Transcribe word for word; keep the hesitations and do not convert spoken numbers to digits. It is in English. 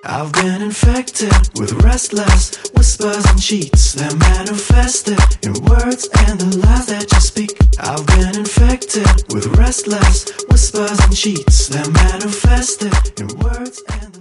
I've been infected with restless whispers and cheats that manifested in words and the lies that you speak. I've been infected with restless whispers and cheats that manifested in words and